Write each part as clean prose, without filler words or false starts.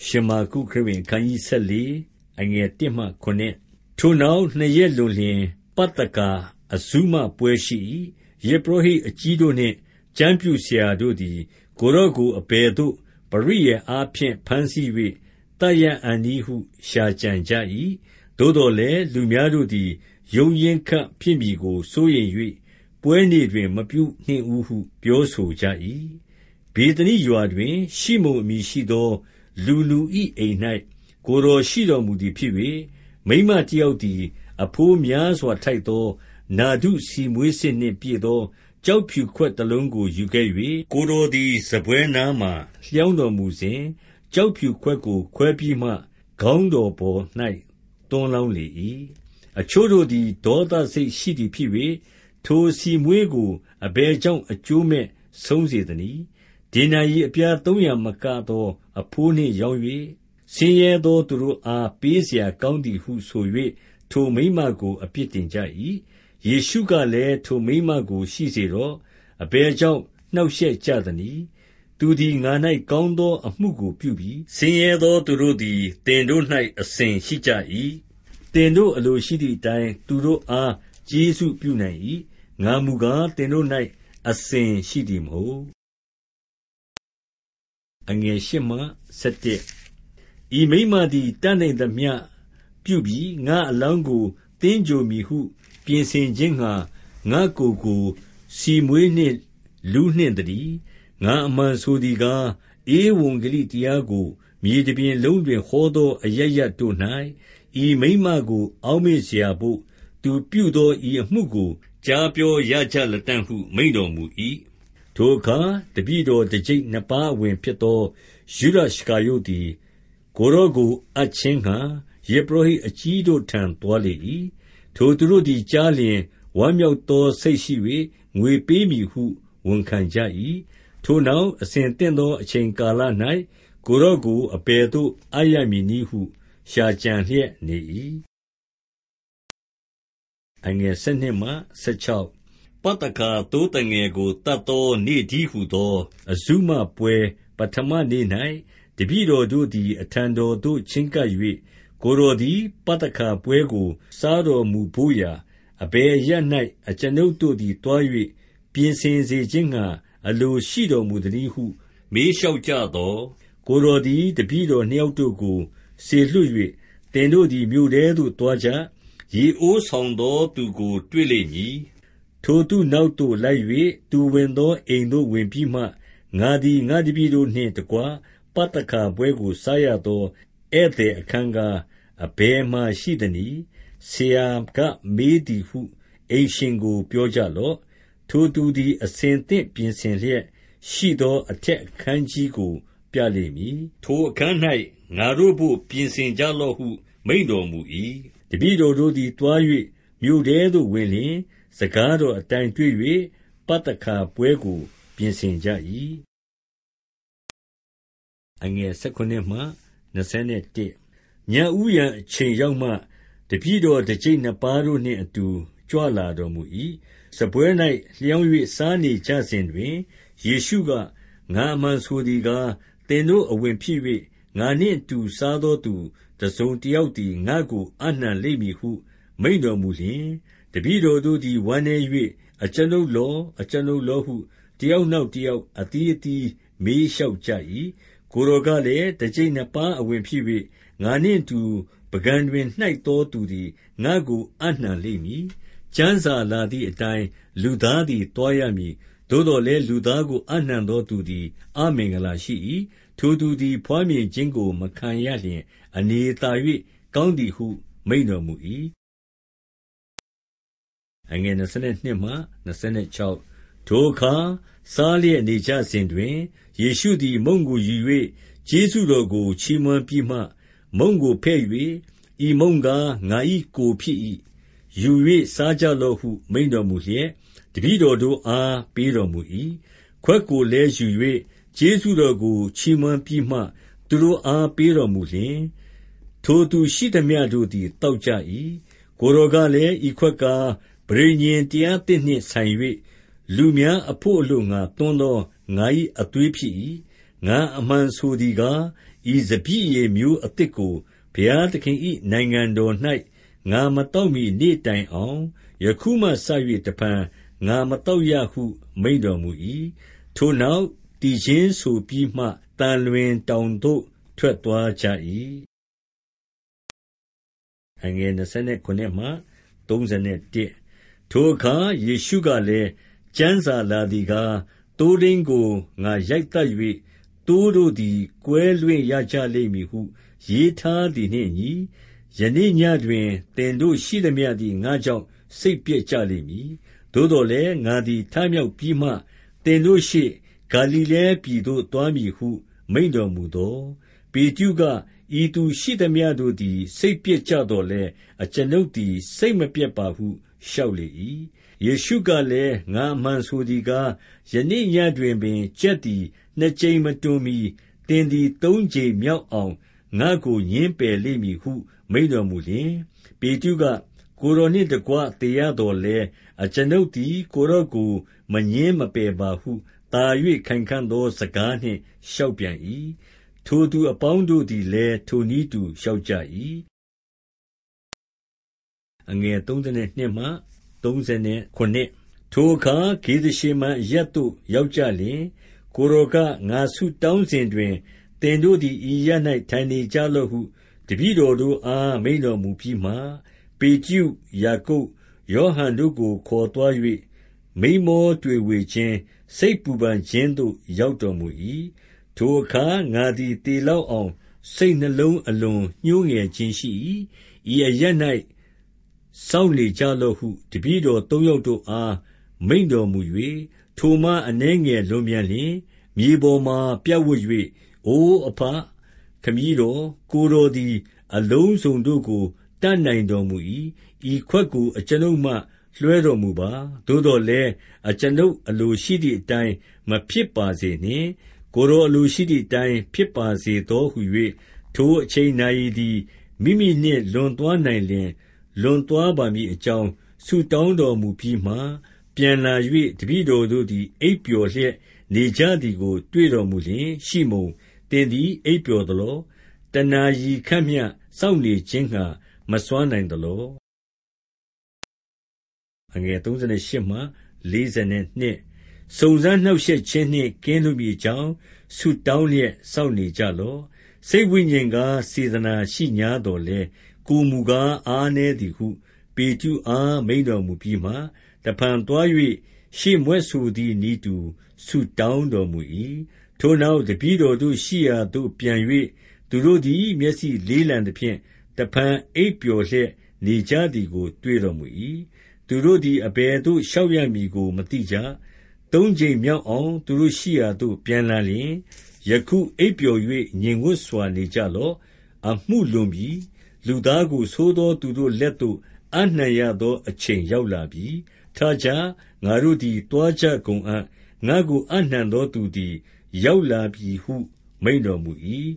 ရှမာကုခရစ်ဝင်အခန်းကြီး14အငယ်1မှ9ထိုနောက်နှစ်ရက်လွန်လျှင်ပတ္တကာအဇုမပွဲရှိ၏ယဇ်ပုရောဟိတ်အကြီးတို့နှင့်ကျမ်းပြုဆရာတို့သည်ကိုယ်တော်ကိုအဘယ်သို့ပရိယာယ်အားဖြင့်ဘမ်းဆီး၍သတ်ရအံ့နည်းဟုရှာကြံကြ၏သို့သော်လည်းလူများတို့သည်ရုန်းရင်းခတ်ဖြစ်မည်ကိုစိုးရိမ်၍ပွဲနေ့တွင်မပြုနှင့်ဦးဟုပြောဆိုကြ၏ဗေသနိရွာတွင်ရှိမုန်အမည်ရှိသောလူ၏အိမ်၌ကိုယ်တော်ရှိတော်မူသည်ဖြစ်၍မိန်းမတစ်ယောက်သည်အဘိုးများစွာထိုက်သောနာဒုဆီမွှေးစစ်နှင့်ပြည့်သောကျောက်ဖြူခွက်တစ်လုံးကိုယူခဲ့၍ကိုယ်တော်သည်စားပွဲနားမှာလျောင်းတော်မူစဉ်ကျောက်ဖြူခွက်ကိုခွဲပြီးမှခေါင်းတော်ပေါ်၌သွန်းလောင်းလေ၏အချို့တို့သည်ဒေါသစိတ်ရှိသည်ဖြစ်၍ထိုဆီမွှေးကိုအဘယ်ကြောင့်အကျိုးမဲ့ဆုံးစေသနည်းဒေနာရိအပြား300မကသောအဘိုးနှင့်ရောင်း၍ဆင်းရဲသောသူတို့အားပေးเสียကောင်းသည်ဟုဆို၍ထိုမိန်းမကိုအပြစ်တင်ကြ၏ယေရှုကလည်းထိုမိန်းမကိုရှိစေတော့အဘယ်ကြောင့်နှောက်ယှက်ကြသနည်းသူသည်ငါ၌ကောင်းသောအမှုကိုပြုပြီးဆင်းရဲသောသူတို့သည်တင်တို့၌အစဉ်ရှိကြ၏တင်တို့အလိုရှိသည့်အတိုင်းသူတို့အားကျေးဇူးပြုနိုင်၏ငါမူကားတင်တို့၌အစဉ်ရှိသည်မဟုတ်အငယ်8မှ17ဤမိန်းမသည်တတ်နိုင်သမျှပြုပြီးငါအလောင်းကိုတင်းကြိုမည်ဟုပြင်ဆင်ခြင်းငှာငါကိုယ်ကိုစီမွေးနှင့်လူနှင့်တည်းငါအမှန်ဆိုသည်ကားဧဝံဂေလိတရားကိုမြေတပြင်လုံးတွင်ဟောသောအရပ်ရပ်တို့၌ဤမိန်းမကိုအောက်မေ့เสียဖို့သူပြုသောဤအမှုကိုကြားပြောရကြလတံ့ဟုမိန့်တော်မူ၏ထိုအခါတပည့်တော်တစ်ကျိပ်နှစ်ပါးအဝင်ဖြစ်သောယုဒရှကာရုတ်သည်ကိုယ်တော်ကိုအပ်ခြင်းငှာယဇ်ပုရောဟိတ်အကြီးတို့ထံသွားလေ၏ထိုသူတို့သည်ကြားလျင်ဝမ်းမြောက်သောစိတ်ရှိ၍ငွေပေးမည်ဟုဝန်ခံကြ၏ထိုနောက်အစဉ်သင့်သောအချိန်ကာလ၌ကိုယ်တော်ကိုအဘယ်သို့အပ်ရမည်နည်းဟုရှာကြံလျက်နေ၏အငယ်7မှ16ပတ္တကာသိုးတငယ်ကိုတတ်သောနေ့တည်းဟုသောအဇုမပွဲပထမနေ့၌တပည့်တော်တို့သည်အထံတော်သို့ချဉ်းကပ်၍ကိုယ်တော်သည်ပတ္တကာပွဲကိုစားတော်မူဘို့ရာအဘယ်အရပ်၌အကျွန်ုပ်တို့သည်သွား၍ပြင်ဆင်စေခြင်းငှာအလိုရှိတော်မူသနည်းဟုမေးလျှောက်ကြသော်ကိုယ်တော်သည်တပည့်တော်နှစ်ယောက်တို့ကိုစေလွှတ်၍သင်တို့သည်မြို့ထဲသို့သွားကြရေအိုးဆောင်သောသူကိုတွေ့လိမ့်မည်ထိုသူနောက်သို့လိုက်၍သူဝင်သောအိမ်သို့ဝင်ပြီးမှငါသည်ငါတပည့်တို့နှင့်တကွပတ္တကာပွဲကိုစားရသောဧည့်သည်အခန်းကားအဘယ်မှာရှိသနည်းဆရာကမေးသည်ဟုအိမ်ရှင်ကိုပြောကြလော့ထိုသူသည်အစဉ်သင့်ပြင်ဆင်လျက်ရှိသောအထက်အခန်းကြီးကိုပြလိမ့်မည်ထိုအခန်း၌ငါတို့ဘို့ပြင်ဆင်ကြလော့ဟုမိန့်တော်မူ၏တပည့်တော်တို့သည်တွား၍မြို့ထဲသို့ဝင်လျှင်စကားတော်အတိုင်းတွေ့၍ပတ္တကာပွဲကိုပြင်ဆင်ကြ၏အငယ်19မှ21ညဦးယံအချိန်ရောက်မှတပည့်တော်တစ်ကျိပ်နှစ်ပါးတို့နှင့်အတူကြွလာတော်မူ၏စားပွဲ၌လျောင်း၍စားနေကြစဉ်တွင်ယေရှုကငါအမှန်ဆိုသည်ကားသင်တို့အဝင်ဖြစ်၍ငါနှင့်အတူစားသောသူတစ်စုံတစ်ယောက်သည်ငါ့ကိုအပ်နှံလိမ့်မည်ဟုမိန့်တော်မူလျှင်တပည့်တော်တို့သည်ဝမ်းနည်း၍အကျွန်ုပ်လောဟုတစ်ယောက်နောက်တစ်ယောက်အသီးအသီးမေးလျှောက်ကြ၏ကိုယ်တော်ကလည်းတစ်ကျိပ်နှစ်ပါးအဝင်ဖြစ်၍ငါနှင့်အတူပုန်ကန်တွင်နှိုက်သောသူသည်ငါ့ကိုအပ်နှံလိမ့်မည်ကျမ်းစာလာသည့်အတိုင်းလူသားသည်သွားရမည်သို့သော်လည်းလူသားကိုအပ်နှံသောသူသည်အမင်္ဂလာရှိ၏ထိုသူသည်ဘွားမြင်ခြင်းကိုမခံရလျှင်အနေသာ၍ကောင်းသည်ဟုမိန့်တော်မူ၏အငယ်22မှ26ထိုအခါစားလျက်နေကြစဉ်တွင်ယေရှုသည်မုန့်ကိုယူ၍ကျေးဇူးတော်ကိုချီးမွမ်းပြီးမှမုန့်ကိုဖဲ့၍ဤမုန့်ကားငါ၏ကိုယ်ဖြစ်၏ယူ၍စားကြလော့ဟုမိန့်တော်မူလျက်တပည့်တော်တို့အားပေးတော်မူ၏ခွက်ကိုလည်းယူ၍ကျေးဇူးတော်ကိုချီးမွမ်းပြီးမှသူတို့အားပေးတော်မူလျှင်ထိုသူရှိသမျှတို့သည်တောက်ကြ၏ကိုယ်တော်ကလည်းဤခွက်ကားပဋိညာဉ်တရားသစ်နှင့်ဆိုင်၍လူများအဖို့အလိုငှာသွန်းသောငါ၏အသွေးဖြစ်၏ငါအမှန်ဆိုသည်ကားဤစပျစ်ရည်မျိုးအသစ်ကိုဘုရားသခင်၏နိုင်ငံတော်၌ငါမတောက်မီနေ့တိုင်အောင်ယခုမှစ၍တဖန်ငါမတောက်ရဟုမိန့်တော်မူ၏ထိုနောက်တည်ခြင်းဆိုပြီးမှတန်လွင်တောင်သို့ထွက်သွားကြ၏အငယ်29မှ31ထိုအခါယေရှုကလည်းကျမ်းစာလာသည်ကားသိုးထိန်းကိုငါရိုက်သတ်၍သိုးတို့သည်ကွဲလွင့်ရကြလိမ့်မည်ဟုရေးထားသည်နှင့်အညီယနေ့ညတွင်သင်တို့ရှိသမျှသည်ငါကြောင့်စိတ်ပျက်ကြလိမ့်မည်သို့တော်လည်းငါသည်ထမြောက်ပြီးမှသင်တို့ရှေ့ဂါလိလဲပြည်သို့သွားမည်ဟုမိန့်တော်မူသောပေတရုကဤသူရှိသမျှတို့သည်စိတ်ပျက်ကြတော်လဲအကျွန်ုပ်သည်စိတ်မပျက်ပါဟုလျှောက်လေ၏ယေရှုကလည်းငါအမှန်ဆိုသည်ကားယနေ့ညတွင်ပင်ကြက်သည်နှစ်ကြိမ်မတွန်မီသင်သည်သုံးကြိမ်မြောက်အောင်ငါကိုငင်းပယ်လိမ့်မည်ဟုမိန့်တော်မူလျှင်ပေတရုကကိုယ်တော်နှင့်တကွသေရတော်လဲအကျွန်ုပ်သည်ကိုယ်တော်ကိုမငင်းမပယ်ပါဟုသာ၍ခိုင်ခံ့သောစကားနှင့်လျှောက်ပြန်၏ထိုသူအပေါင်းတို့သည်လည်းထိုနည်းတူလျှောက်ကြ၏အငယ်32မှ39ထိုအခါဂေသရှေမန်အရပ်သို့ရောက်ကြလျှင်ကိုယ်တော်ကငါဆုတောင်းစဉ်တွင်သင်တို့သည်ဤအရပ်၌ထိုင်နေကြလော့ဟုတပည့်တော်တို့အားမိန့်တော်မူပြီးမှပေတရုယာကုပ်ယောဟန်တို့ကိုခေါ်သွား၍မိန်းမောတွေဝေခြင်းစိတ်ပူပန်ခြင်းသို့ရောက်တော်မူ၏ထိုအခါငါသည်သေလောက်အောင်စိတ်နှလုံးအလွန်ညှိုးငယ်ခြင်းရှိ၏ဤအရပ်၌စောင့်နေကြလော့ဟုတပည့်တော်သုံးယောက်တို့အားမိန့်တော်မူ၍ထိုမှအနည်းငယ်လွန်ပြန်လျှင်မြေပေါ်မှပြပ်ဝပ်၍အိုအဘခမည်းတော်ကိုယ်တော်သည်အလုံးစုံတို့ကိုတတ်နိုင်တော်မူ၏ဤခွက်ကိုအကျွန်ုပ်မှလွှဲတော်မူပါသို့တော်လည်းအကျွန်ုပ်အလိုရှိသည့်အတိုင်းမဖြစ်ပါစေနှင့်ကိုယ်တော်အလိုရှိသည့်အတိုင်းဖြစ်ပါစေသောဟု၍ထိုအချိန်နာရီသည်မိမိနှင့်လွန်သွားနိုင်လျှင်လွန်သွားပါမည်အကြောင်းဆုတောင်းတော်မူပြီးမှပြန်လာ၍တပည့်တော်တို့သည်အိပ်ပျော်လျက်နေကြသည်ကိုတွေ့တော်မူလျှင်ရှိမုန်သင်သည်အိပ်ပျော်သလောတနာရီခန့်မျှစောင့်နေခြင်းငှါမစွမ်းနိုင်သလောအငယ်38မှ42စုံစမ်းနှောက်ယှက်ခြင်းနှင့်ကင်းလွတ်မည်အကြောင်းဆုတောင်းလျက်စောင့်နေကြလော့စိတ်ဝိညာဉ်ကားစေတနာရှိငြားတော်လဲကိုယ်မူကားအားနည်းသည်ဟုပေတရုအားမိန့်တော်မူပြီးမှတဖန်သွား၍ရှေ့မြွက်ဆိုသည်နည်းတူဆုတောင်းတော်မူ၏ထိုနောက်တပည့်တော်တို့ရှိရာသို့ပြန်၍သူတို့သည်မျက်စိလေးလံသဖြင့်တဖန်အိပ်ပျော်လျက်နေကြသည်ကိုတွေ့တော်မူ၏သူတို့သည်အဘယ်သို့ရှောက်ရမည်ကိုမသိကြသုံးကြိမ်မြောက်အောင်သူတို့ရှိရာသို့ပြန်လာလျှင်ယခုအိပ်ပျော်၍ငြိမ်ဝပ်စွာနေကြလော့အမှုလွန်ပြီလူသားကိုဆိုးသောသူတို့လက်သို့အပ်နှံရသောအချိန်ရောက်လာပြီထကြငါတို့သည်တွားကြကုန်အံ့ငါကိုအပ်နှံသောသူသည်ရောက်လာပြီဟုမိန့်တော်မူ၏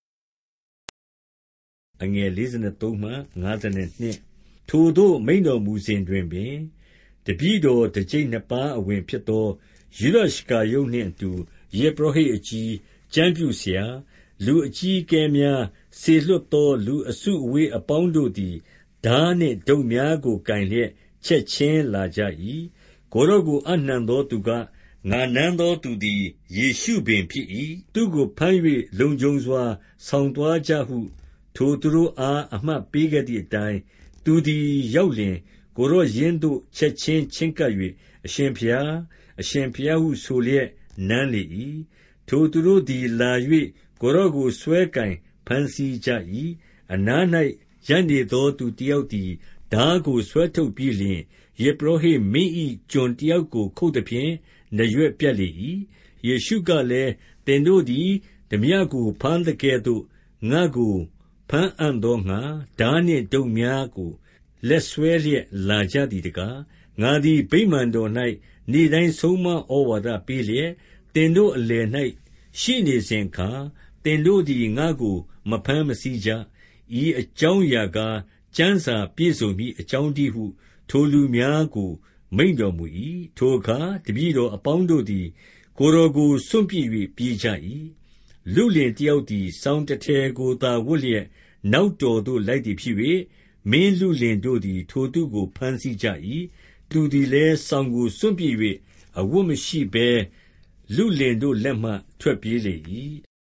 အငယ်43မှ52ထိုသို့မိန့်တော်မူစဉ်တွင်ပင်တပည့်တော်တစ်ကျိပ်နှစ်ပါးအဝင်ဖြစ်သောယုဒရှကာရုတ်နှင့်အတူယဇ်ပုရောဟိတ်အကြီးကျမ်းပြုဆရာလူအကြီးအကဲများစေလွှတ်သောလူအစုအဝေးအပေါင်းတို့သည်ဓာနှင့်ဒုတ်များကိုကိုင်လျက်ချက်ချင်းလာကြ၏ကိုယ်တော်ကိုအပ်နှံသောသူကငါနမ်းသောသူသည်ယေရှုပင်ဖြစ်၏သူကိုဘမ်း၍လုံခြုံစွာဆောင်သွားကြဟုထိုသူတို့အားအမှတ်ပေးခဲ့သည့်အတိုင်းသူသည်ရောက်လျှင်ကိုယ်တော်ရင်းသို့ချက်ချင်းချဉ်းကပ်၍အရှင်ဘုရားအရှင်ဘုရားဟုဆိုလျက်နမ်းလေ၏ထိုသူတို့သည်လာ၍ကိုယ်တော်ကိုဆွဲကိုင်ဘမ်းဆီးကြ၏အနား၌ရပ်နေသောသူတယောက်သည်ဓာကိုဆွဲထုတ်ပြီးလျှင်ယဇ်ပုရောဟိတ်မင်း၏ကျွန်တယောက်ကိုခုတ်သဖြင့်နားရွက်ပြတ်လေ၏ယေရှုကလည်းသင်တို့သည်ထားပြကိုဘမ်းသကဲ့သို့ငါ့ကိုဘမ်းအံ့သောငှါဓာနှင့်ဒုတ်များကိုလက်ဆွဲလျက်လာကြသည်တကားငါသည်ဗိမာန်တော်၌နေ့တိုင်းဆုံးမဩဝါဒပေးလျက်သင်တို့အလယ်၌ရှိနေစဉ်အခါသင်တို့သည်ငါ့ကိုမဘမ်းမဆီးကြဤအကြောင်းအရာကားကျမ်းစာပြည့်စုံမည်အကြောင်းတည်းဟုထိုလူများကိုမိန့်တော်မူ၏ထိုအခါတပည့်တော်အပေါင်းတို့သည်ကိုယ်တော်ကိုစွန့်ပစ်၍ပြေးကြ၏လုလင်တယောက်သည်စောင်းတထည်ကိုသာဝတ်လျက်နောက်တော်သို့လိုက်သည်ဖြစ်၍မင်းလုလင်တို့သည်ထိုသူကိုဘမ်းဆီးကြ၏သူသည်လည်းစောင်းကိုစွန့်ပစ်၍အဝတ်မရှိဘဲလုလင်တို့လက်မှထွက်ပြေးလေ၏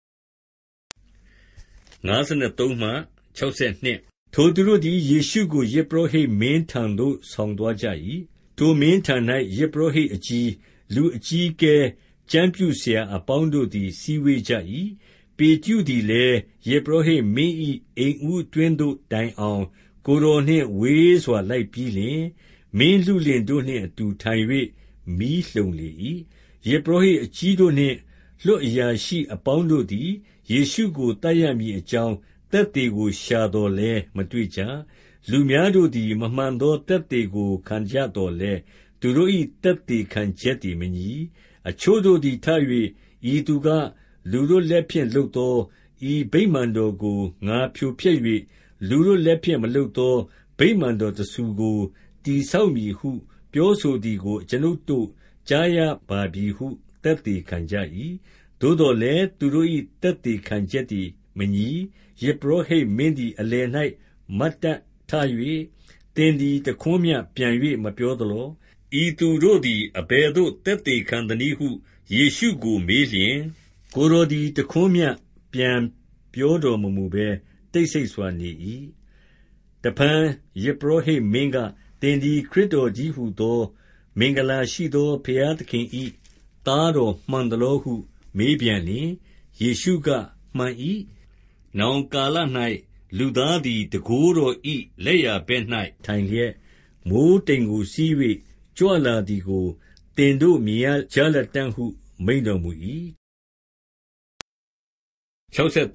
53ထိုသူတို့သည်ယေရှုကိုယဇ်ပုရောဟိတ်မင်းထံသို့ဆောင်သွားကြ၏ထိုမင်းထံ၌ယဇ်ပုရောဟိတ်အကြီးလူအကြီးအကဲကျမ်းပြုဆရာအပေါင်းတို့သည်စည်းဝေးကြ၏ပေတရုသည်လည်းယဇ်ပုရောဟိတ်မင်း၏အိမ်ဦးအတွင်းသို့တိုင်အောင်ကိုယ်တော်နှင့်ဝေးစွာလိုက်ပြီးလျှင်မင်းလုလင်တို့နှင့်အတူထိုင်၍မီးလှုံလေ၏ယဇ်ပုရောဟိတ်အကြီးတို့နှင့်လွှတ်အရာရှိအပေါင်းတို့သည်ယေရှုကိုသတ်ရမည်အကြောင်းသက်သေကိုရှာသော်လည်းမတွေ့ကြလူများတို့သည်မမှန်သောသက်သေကိုခံကြသော်လည်းသူတို့၏သက်သေခံချက်သည်မညီအချို့တို့သည်ထ၍ဤသူကလူတို့လက်ဖြင့်လုပ်သောဤဗိမာန်တော်ကိုငါဖြိုဖျက်၍လူတို့လက်ဖြင့်မလုပ်သောဗိမာန်တော်တဆူကိုတည်ဆောက်မည်ဟုပြောဆိုသည်ကိုအကျွန်ုပ်တို့ကြားရပါပြီဟုသက်သေခံကြ၏သို့သော်လည်းသူတို့၏သက်သေခံချက်သည်မညီယဇ်ပုရောဟိတ်မင်းသည်အလယ်၌မတ်တတ်ထ၍သင်သည်တခွန်းမျှပြန်၍မပြောသလောဤသူတို့သည်အဘယ်သို့သက်သေခံသနည်းဟုယေရှုကိုမေးလျှင်ကိုယ်တော်သည်တခွန်းမျှပြန်ပြောတော်မမူဘဲတိတ်ဆိတ်စွာနေ၏တဖန်ယဇ်ပုရောဟိတ်မင်းကသင်သည်ခရစ်တော်ကြီးဟုသောမင်္ဂလာရှိသောဘုရားသခင်၏သားတော်မှန်သလောဟုမေးပြန်လျှင်ယေရှုကမှန်၏နောင်ကာလ၌လူသားသည်တန်ခိုးတော်၏လက်ျာဘက်၌ထိုင်လျက်မိုဃ်းတိမ်ကိုစီး၍ကြွလာသည်ကိုသင်တို့မြင်ရကြလတံ့ဟုမိန့်တော်မူ၏63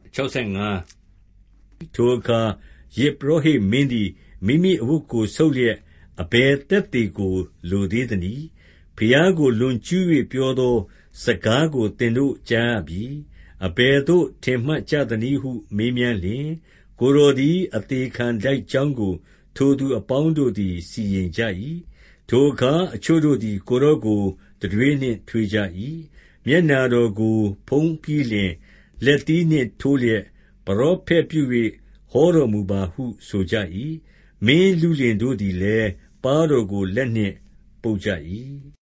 ထိုအခါယဇ်ပုရောဟိတ်မင်းသည်မိမိအဝတ်ကိုဆုတ်လျက်အဘယ်သက်သေကိုလိုသေးသနည်းဘုရားကိုလွန်ကျူး၍ပြောသောစကားကိုသင်တို့ကြားရပြီအဘယ်သို့ထင်မှတ်ကြသနည်းဟုမေးမြန်းလျှင်ကိုယ်တော်သည်အသေခံထိုက်ကြောင်းကိုထိုသူအပေါင်းတို့သည်စီရင်ကြ၏ထိုအခါအချို့တို့သည်ကိုယ်တော်ကိုတံတွေးနှင့်ထွေးကြ၏မျက်နှာတော်ကိုဖုံးပြီးလျှင်လက်သီးနှင့်ထိုးလျက်ပရောဖက်ပြု၍ဟောတော်မူပါဟုဆိုကြ၏မင်းလုလင်တို့သည်လည်းပါးတော်ကိုလက်နှင့်ပုတ်ကြ၏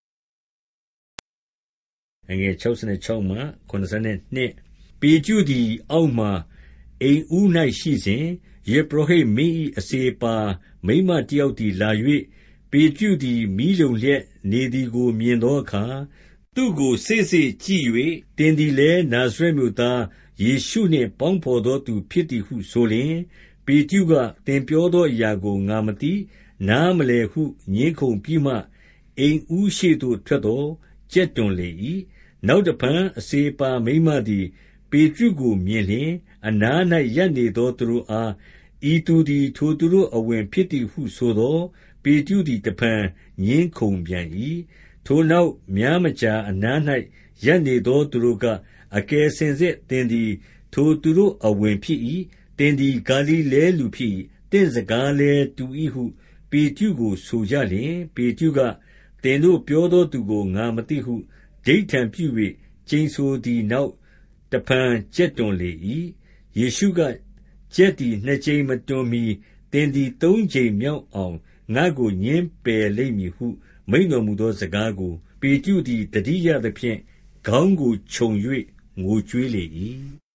66ပေတရုသည်အောက်မှာအိမ်ဦး၌ရှိစဉ်ယဇ်ပုရောဟိတ်မင်း၏အစေအပါမိန်းမတယောက်သည်လာ၍ပေတရုသည်မီးလှုံလျက်နေသည်ကိုမြင်သောအခါသူ့ကိုစေ့စေ့ကြည့်၍သင်သည်လည်းနာဇရက်မြို့သားယေရှုနှင့်ပေါင်းဘော်သောသူဖြစ်သည်ဟုဆိုလျှင်ပေတရုကသင်ပြောသောအရာကိုငါမသိနားမလည်ဟုငြင်းခုံပြီးမှအိမ်ဦးရှေ့သို့ထွက်သောကြက်တွန်လေ၏နောက်တဖန်အစေအပါမိန်းမသည်ပေတရုကိုမြင်လျှင်အနား၌ရပ်နေသောသူတို့အားဤသူသည်ထိုသူတို့အဝင်ဖြစ်သည်ဟုဆိုသောပေတရုသည်တဖန်ငြင်းခုံပြန်၏ထိုနောက်များမကြာအနား၌ရပ်နေသောသူတို့ကအကယ်စင်စစ်သင်သည်ထိုသူတို့အဝင်ဖြစ်၏သင်သည်ဂါလိလဲလူဖြစ်၏သင့်စကားလည်းတူ၏ဟုပေတရုကိုဆိုကြလျှင်ပေတရုကသင်တို့ပြောသောသူကိုငါမသိဟုဓိဋ္ဌာန်ပြု၍ကျိန်ဆိုသည်နောက်တဖန်ကြက်တွန်လေ၏ယေရှုကကြက်သည်နှစ်ကြိမ်မတွန်မီသင်သည်သုံးကြိမ်မြောက်အောင်ငါ့ကိုငြင်းပယ်လိမ့်မည်ဟုမိန့်တော်မူသောစကားကိုပေတရုသည်သတိရသဖြင့်ခေါင်းကိုခြုံ၍ငိုကြွေးလေ၏